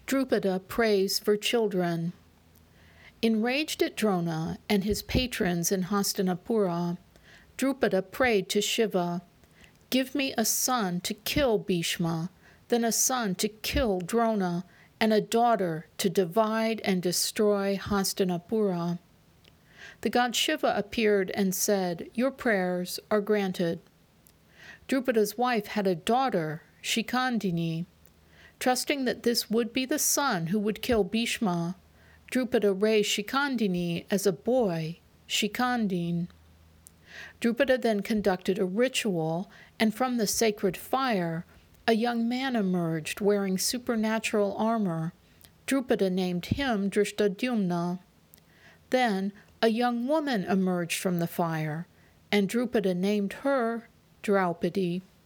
Drupada prays for children. Enraged at Drona and his patrons in Hastinapura, Drupada prayed to Shiva, "Give me a son to kill Bhishma, then a son to kill Drona, and a daughter to divide and destroy Hastinapura." The god Shiva appeared and said, "Your prayers are granted." Drupada's wife had a daughter, Shikandini. Trusting that this would be the son who would kill Bhishma, Drupada raised Shikandini as a boy, Shikandin. Drupada then conducted a ritual, and from the sacred fire, a young man emerged wearing supernatural armor. Drupada named him Drishtadyumna. Then a young woman emerged from the fire, and Drupada named her Draupadi.